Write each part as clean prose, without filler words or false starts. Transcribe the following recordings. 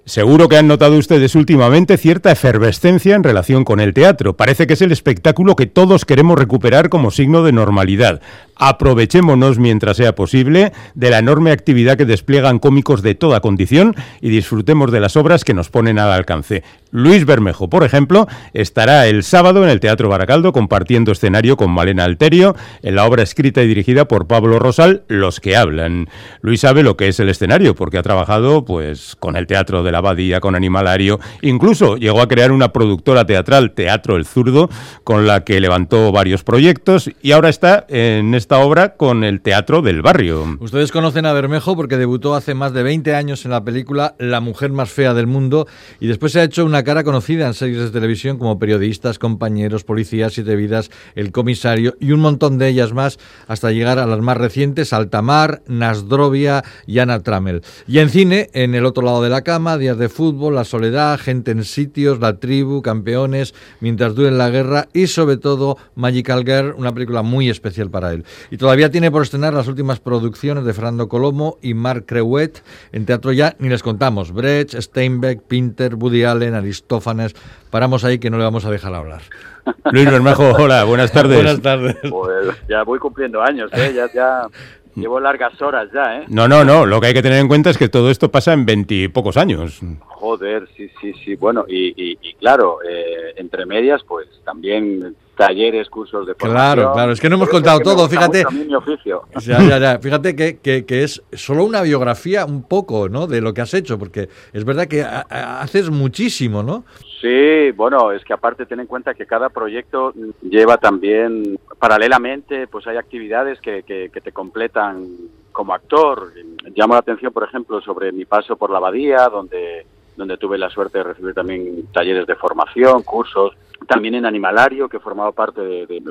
Seguro que han notado ustedes últimamente cierta efervescencia en relación con el teatro. Parece que es el espectáculo que todos queremos recuperar como signo de normalidad. Aprovechémonos mientras sea posible de la enorme actividad que despliegan cómicos de toda condición y disfrutemos de las obras que nos ponen al alcance. Luis Bermejo, por ejemplo, estará el sábado en el Teatro Baracaldo compartiendo escenario con Malena Alterio en la obra escrita y dirigida por Pablo Rosal, Los que hablan. Luis sabe lo que es el escenario porque ha trabajado pues con el Teatro de la Abadía, con Animalario, incluso llegó a crear una productora teatral, Teatro El Zurdo, con la que levantó varios proyectos y ahora está en esta obra con el Teatro del Barrio. Ustedes conocen a Bermejo porque debutó hace más de 20 años en la película La mujer más fea del mundo y después se ha hecho una cara conocida en series de televisión como Periodistas, Compañeros, Policías, Siete Vidas, El Comisario y un montón de ellas más hasta llegar a las más recientes, Altamar, Nasdrovia y Anna Trammell. Y en cine, en El otro lado de la cama, Días de fútbol, La soledad, Gente en sitios, La tribu, Campeones, Mientras dure la guerra y sobre todo Magical Girl, una película muy especial para él. Y todavía tiene por estrenar las últimas producciones de Fernando Colomo y Marc Creuet. En teatro ya ni les contamos. Brecht, Steinbeck, Pinter, Woody Allen, Aristófanes. Paramos ahí que no le vamos a dejar hablar. Luis Bermejo, hola, buenas tardes. Buenas tardes. Pues ya voy cumpliendo años, ya llevo largas horas ya, No, lo que hay que tener en cuenta es que todo esto pasa en 20 y pocos años. Joder, sí, bueno, y claro, entre medias, pues también talleres, cursos de formación. Claro, es que no hemos contado todo, fíjate. Mi oficio. Ya, fíjate que es solo una biografía un poco, ¿no?, de lo que has hecho, porque es verdad que haces muchísimo, ¿no? Sí, bueno, es que aparte ten en cuenta que cada proyecto lleva también, paralelamente, pues hay actividades que te completan como actor. Llamo la atención, por ejemplo, sobre mi paso por la Abadía, donde tuve la suerte de recibir también talleres de formación, cursos, también en Animalario, que formó parte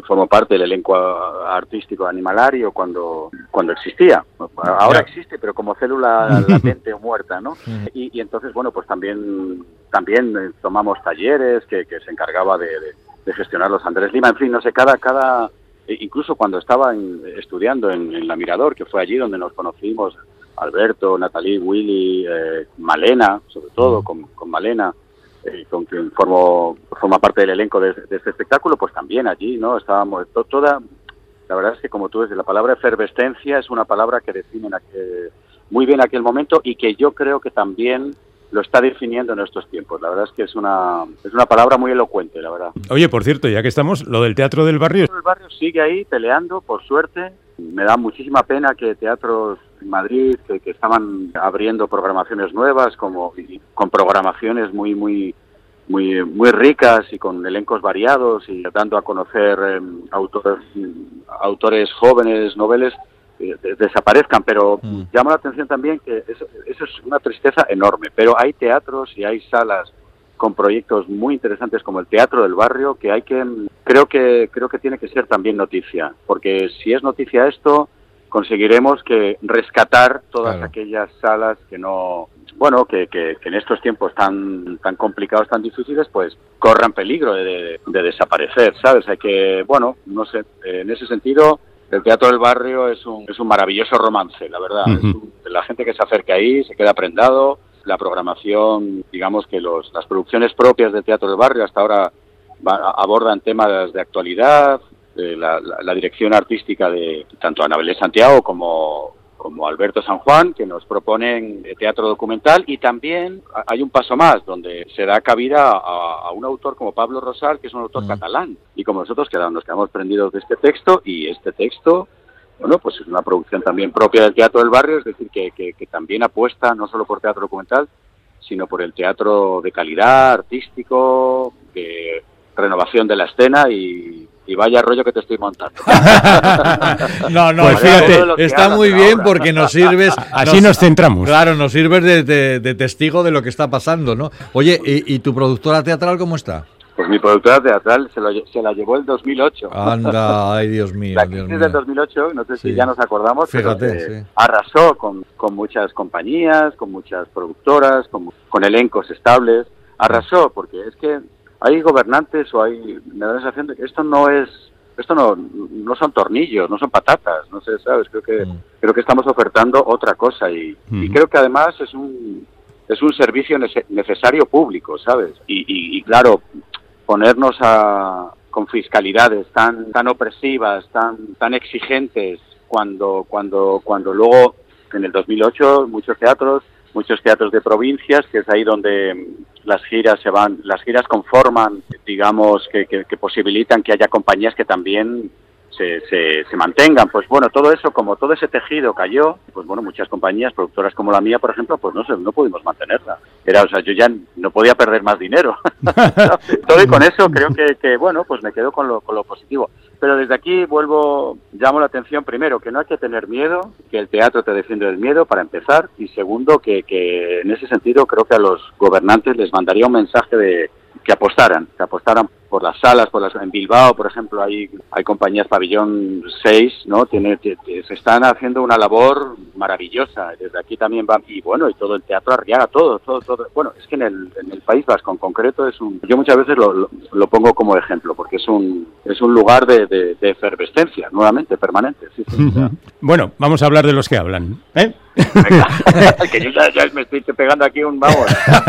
del elenco artístico de Animalario cuando existía. Ahora existe, pero como célula latente o muerta, ¿no? Y entonces, bueno, pues también tomamos talleres que se encargaba de gestionarlos Andrés Lima. En fin, no sé, incluso cuando estaba estudiando en La Mirador, que fue allí donde nos conocimos, Alberto, Natalie, Willy, Malena, sobre todo con Malena, con quien forma parte del elenco de este espectáculo, pues también allí, ¿no? Estábamos toda. La verdad es que, como tú dices, la palabra efervescencia es una palabra que define muy bien aquel momento y que yo creo que también lo está definiendo en estos tiempos. La verdad es que es una palabra muy elocuente, la verdad. Oye, por cierto, ya que estamos, lo del Teatro del Barrio... El barrio sigue ahí peleando, por suerte. Me da muchísima pena que teatros en Madrid que estaban abriendo programaciones nuevas, con programaciones muy ricas y con elencos variados y dando a conocer autores jóvenes, noveles, desaparezcan, pero llama la atención también que eso es una tristeza enorme, pero hay teatros y hay salas con proyectos muy interesantes como el Teatro del Barrio que creo que tiene que ser también noticia, porque si es noticia esto, conseguiremos rescatar todas aquellas salas que no, bueno, que en estos tiempos tan complicados, tan difíciles, pues corran peligro de desaparecer, ¿sabes? Hay que, bueno, no sé, en ese sentido el Teatro del Barrio es un maravilloso romance, la verdad. La gente que se acerca ahí se queda prendado. La programación, digamos que las producciones propias del Teatro del Barrio hasta ahora abordan temas de actualidad. La dirección artística de tanto Ana Belén Santiago como Alberto San Juan, que nos proponen teatro documental, y también hay un paso más, donde se da cabida a un autor como Pablo Rosal, que es un autor catalán, y como nosotros nos quedamos prendidos de este texto, y este texto, bueno, pues es una producción también propia del Teatro del Barrio, es decir, que también apuesta no solo por teatro documental, sino por el teatro de calidad, artístico, de renovación de la escena y vaya rollo que te estoy montando. No, pues fíjate, está muy bien porque nos sirves... Así nos centramos. Claro, nos sirves de testigo de lo que está pasando, ¿no? Oye, ¿y tu productora teatral cómo está? Pues mi productora teatral se la llevó el 2008. Anda, ay Dios mío. La crisis del 2008, no sé si ya nos acordamos, fíjate, pero arrasó con muchas compañías, con muchas productoras, con elencos estables. Arrasó, porque es que hay gobernantes me da la sensación de que esto no son tornillos, no son patatas, no sé, ¿sabes? Creo que estamos ofertando otra cosa y creo que además es es un servicio necesario público, ¿sabes? Y claro, ponernos con fiscalidades tan opresivas, tan exigentes, cuando luego en el 2008 muchos teatros de provincias, que es ahí donde las giras conforman, digamos, que posibilitan que haya compañías que también se mantengan. Pues bueno, todo eso, como todo ese tejido cayó, pues bueno, muchas compañías, productoras como la mía, por ejemplo, pues no pudimos mantenerla. Yo ya no podía perder más dinero. Todo, y con eso creo que bueno, pues me quedo con lo positivo. Pero desde aquí llamo la atención, primero, que no hay que tener miedo, que el teatro te defiende del miedo, para empezar, y segundo, que en ese sentido creo que a los gobernantes les mandaría un mensaje de que apostaran por las salas, en Bilbao, por ejemplo, hay compañías Pabellón 6, ¿no? Se están haciendo una labor maravillosa. Desde aquí también va, y bueno, y todo el Teatro Arriaga, todo. Bueno, es que en el País Vasco en concreto yo muchas veces lo pongo como ejemplo, porque es un lugar de efervescencia, nuevamente, permanente. Sí. Bueno, vamos a hablar de los que hablan, ¿eh? Venga, que yo ya me estoy pegando aquí un vamos.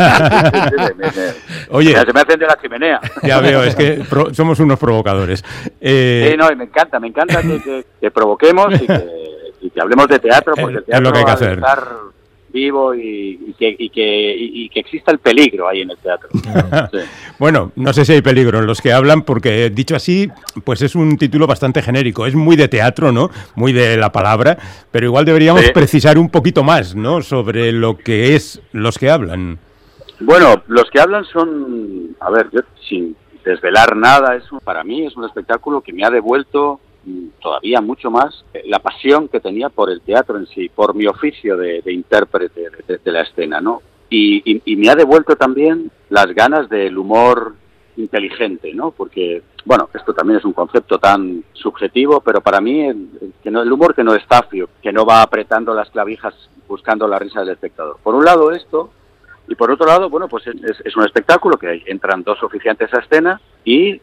Oye, se me enciende la chimenea. Ya veo, es que somos unos provocadores. Sí, no, y me encanta que provoquemos y que hablemos de teatro, porque el teatro es lo que hay que ha hacer. de estar vivo y que exista el peligro ahí en el teatro. Sí. Bueno, no sé si hay peligro en los que hablan, porque dicho así, pues es un título bastante genérico. Es muy de teatro, ¿no? Muy de la palabra, pero igual deberíamos precisar un poquito más, ¿no? Sobre lo que es los que hablan. Bueno, los que hablan son, a ver, yo sin desvelar nada, para mí es un espectáculo que me ha devuelto todavía mucho más la pasión que tenía por el teatro en sí, por mi oficio de intérprete de la escena, ¿no? Y me ha devuelto también las ganas del humor inteligente, ¿no? Porque, bueno, esto también es un concepto tan subjetivo, pero para mí el humor que no es zafio, que no va apretando las clavijas buscando la risa del espectador. Por un lado esto, y por otro lado, bueno, pues es un espectáculo que entran dos oficiantes a escena y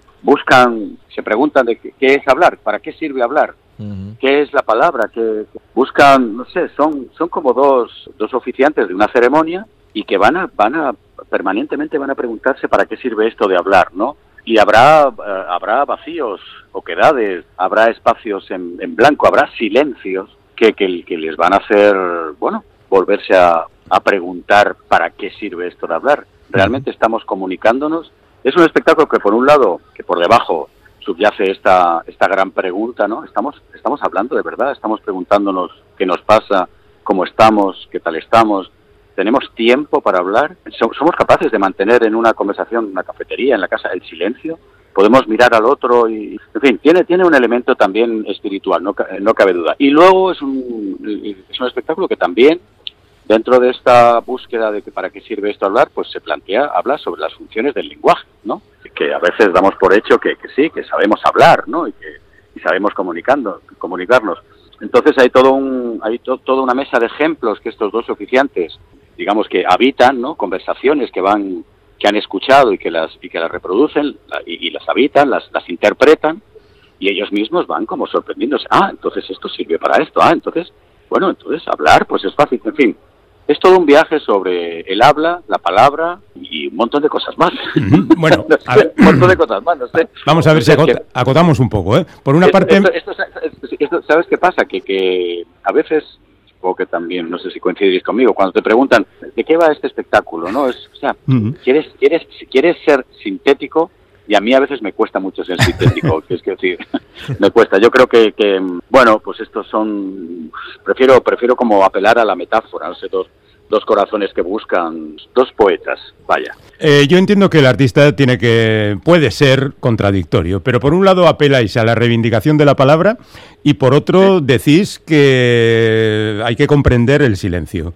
se preguntan de qué es hablar, para qué sirve hablar, qué es la palabra, que buscan, no sé, son como dos oficiantes de una ceremonia y que permanentemente van a preguntarse para qué sirve esto de hablar, ¿no? Y habrá vacíos, oquedades, habrá espacios en blanco, habrá silencios que les van a hacer, bueno, volverse a preguntar para qué sirve esto de hablar. ¿Realmente estamos comunicándonos? Es un espectáculo que, por un lado, que por debajo subyace esta gran pregunta, ¿no? Estamos hablando de verdad, estamos preguntándonos qué nos pasa, cómo estamos, qué tal estamos. ¿Tenemos tiempo para hablar? ¿Somos capaces de mantener en una conversación, en una cafetería, en la casa, el silencio? ¿Podemos mirar al otro? En fin, tiene un elemento también espiritual, no cabe duda. Y luego es un espectáculo que también, dentro de esta búsqueda de que para qué sirve esto hablar, pues se habla sobre las funciones del lenguaje, ¿no? Que a veces damos por hecho que sí, que sabemos hablar, ¿no? Y sabemos comunicarnos. Entonces hay toda una mesa de ejemplos que estos dos oficiantes, digamos, que habitan, ¿no? Conversaciones que han escuchado y que las reproducen y las habitan, las interpretan, y ellos mismos van como sorprendiéndose. Entonces esto sirve para esto. Entonces hablar, pues es fácil. En fin, es todo un viaje sobre el habla, la palabra y un montón de cosas más. Bueno, a ver, un montón de cosas más, no sé. Vamos a ver si acotamos un poco, ¿eh? Por una parte... Esto, ¿sabes qué pasa? Que a veces, supongo que también, no sé si coincidís conmigo, cuando te preguntan ¿de qué va este espectáculo? ¿No? ¿Quieres ser sintético? Y a mí a veces me cuesta mucho ser sintético, es decir, me cuesta. Yo creo que bueno, pues estos prefiero como apelar a la metáfora, no sé, dos corazones que buscan, dos poetas, vaya. Yo entiendo que el artista puede ser contradictorio, pero por un lado apeláis a la reivindicación de la palabra y por otro decís que hay que comprender el silencio.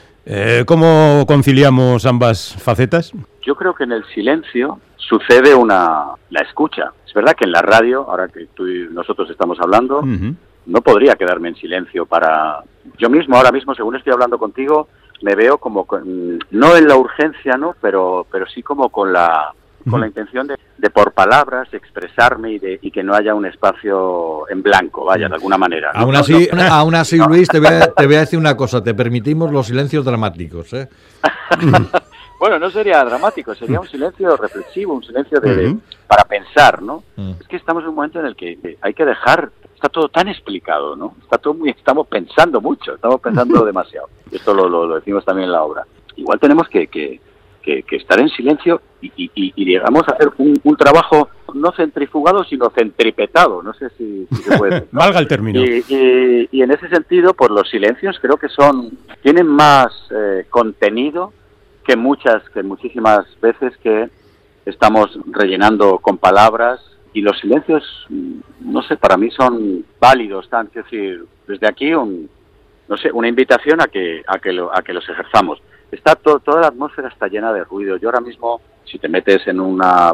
¿Cómo conciliamos ambas facetas? Yo creo que en el silencio sucede la escucha. Es verdad que en la radio, ahora que tú y nosotros estamos hablando, no podría quedarme en silencio yo mismo, ahora mismo, según estoy hablando contigo, me veo como, no en la urgencia, ¿no? Pero sí como con la con la intención de por palabras expresarme y que no haya un espacio en blanco, vaya, de alguna manera. Aún así, Luis, te voy a decir una cosa, te permitimos los silencios dramáticos, ¿eh? Bueno, no sería dramático, sería un silencio reflexivo, un silencio para pensar, ¿no? Es que estamos en un momento en el que hay que dejar, está todo tan explicado, ¿no? Estamos pensando mucho, estamos pensando demasiado. Esto lo decimos también en la obra. Igual tenemos que estar en silencio y digamos hacer un trabajo no centrifugado, sino centripetado, no sé si se puede decir, ¿no? Valga el término. Y en ese sentido, pues los silencios creo que tienen más contenido que muchísimas veces que estamos rellenando con palabras, y los silencios, no sé, para mí son válidos, es decir, desde aquí una invitación a que los ejerzamos. Toda la atmósfera está llena de ruido. Yo ahora mismo, si te metes en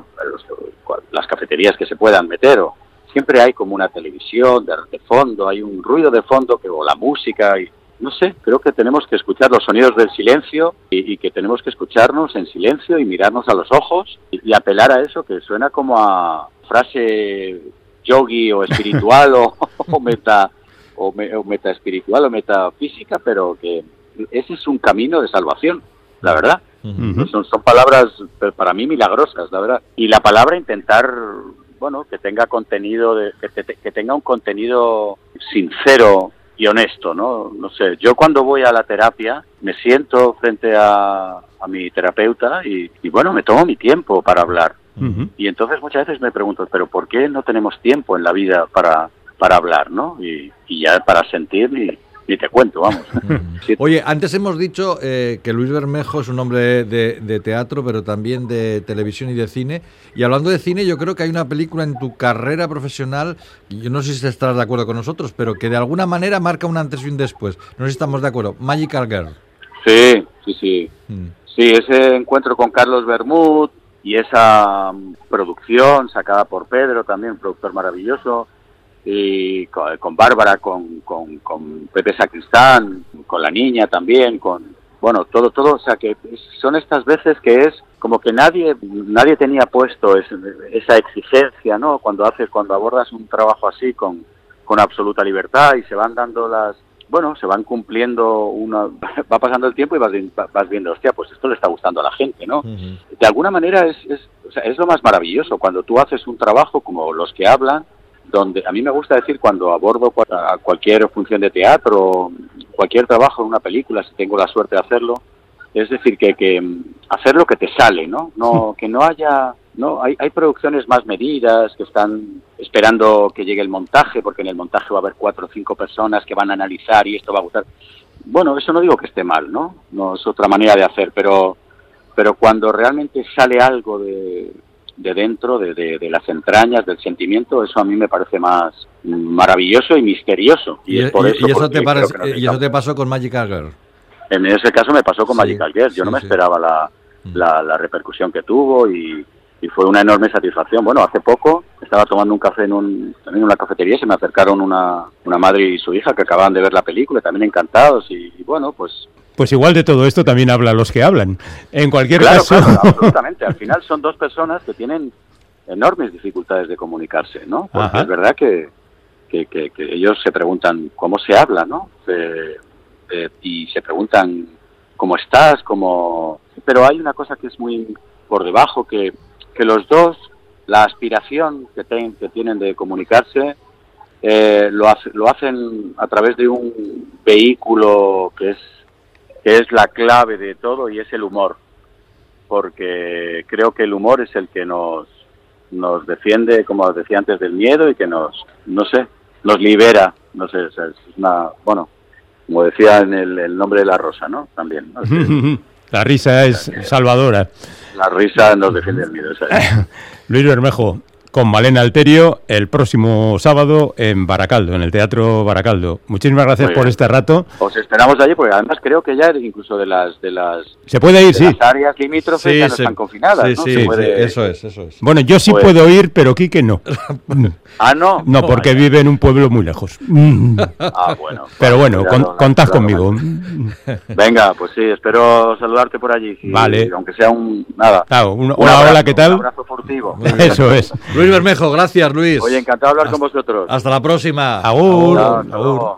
las cafeterías que se puedan meter, siempre hay como una televisión de fondo, hay un ruido de fondo o la música, y no sé, creo que tenemos que escuchar los sonidos del silencio y que tenemos que escucharnos en silencio y mirarnos a los ojos y apelar a eso que suena como a frase yogi o espiritual o meta espiritual o metafísica, pero que ese es un camino de salvación, la verdad. Son palabras para mí milagrosas, la verdad. Y la palabra intentar, bueno, que tenga contenido, que tenga un contenido sincero y honesto, ¿no? No sé, yo cuando voy a la terapia me siento frente a mi terapeuta y bueno, me tomo mi tiempo para hablar. Y entonces muchas veces me pregunto, ¿pero por qué no tenemos tiempo en la vida para hablar, ¿no? Y ya para sentir ni te cuento, vamos. Oye, antes hemos dicho que Luis Bermejo es un hombre de teatro, pero también de televisión y de cine. Y hablando de cine, yo creo que hay una película en tu carrera profesional, y yo no sé si estarás de acuerdo con nosotros, pero que de alguna manera marca un antes y un después. No sé si estamos de acuerdo. Magical Girl. Sí. Sí, ese encuentro con Carlos Bermud y esa producción sacada por Pedro, también un productor maravilloso, y con Bárbara, con Pepe Sacristán, con la niña también, todo, o sea que son estas veces que es como que nadie tenía puesto esa exigencia, ¿no? Cuando abordas un trabajo así con absoluta libertad y se van dando se van cumpliendo va pasando el tiempo y vas viendo, hostia, pues esto le está gustando a la gente, ¿no? De alguna manera es lo más maravilloso cuando tú haces un trabajo como los que hablan, donde a mí me gusta decir cuando abordo cualquier función de teatro, cualquier trabajo en una película, si tengo la suerte de hacerlo, es decir, que hacer lo que te sale, ¿no? Que no haya... No, hay producciones más medidas que están esperando que llegue el montaje, porque en el montaje va a haber 4 o 5 personas que van a analizar y esto va a gustar. Bueno, eso no digo que esté mal, ¿no? No es otra manera de hacer, pero cuando realmente sale algo de dentro, de las entrañas, del sentimiento, eso a mí me parece más maravilloso y misterioso. Y eso te pasó con Magical Girl. En ese caso me pasó con Magical Girl. Yo no me esperaba la repercusión que tuvo y fue una enorme satisfacción. Bueno, hace poco estaba tomando un café también en una cafetería y se me acercaron una madre y su hija que acababan de ver la película, también encantados y bueno, pues... Pues igual de todo esto también hablan los que hablan. En cualquier caso... Claro, absolutamente. Al final son dos personas que tienen enormes dificultades de comunicarse, ¿no? Porque es verdad que ellos se preguntan cómo se habla, ¿no? Y se preguntan cómo estás, Pero hay una cosa que es muy por debajo, que los dos, la aspiración que tienen de comunicarse, lo hacen a través de un vehículo que es la clave de todo, y es el humor, porque creo que el humor es el que nos defiende, como decía antes, del miedo y que nos libera, no sé, es como decía en el nombre de la rosa, ¿no? También, ¿no? La risa es salvadora. La risa nos defiende del miedo. Luis Bermejo, con Malena Alterio el próximo sábado en Baracaldo, en el Teatro Baracaldo. Muchísimas gracias por este rato. Os esperamos allí, porque además creo que ya incluso de las se puede ir, sí. Las áreas limítrofes ya no están confinadas, ¿no? Sí, eso es. Bueno, yo sí puedo ir, pero Quique no. Ah, ¿no? No, porque vive en un pueblo muy lejos. Bueno. Pero bueno, contad conmigo. Venga, pues sí, espero saludarte por allí. Vale. Aunque sea nada. Claro, una hola, ¿qué tal? Un abrazo furtivo. Eso es. Luis Bermejo, gracias, Luis. Oye, encantado de hablar con vosotros. Hasta la próxima. Agur. Agur.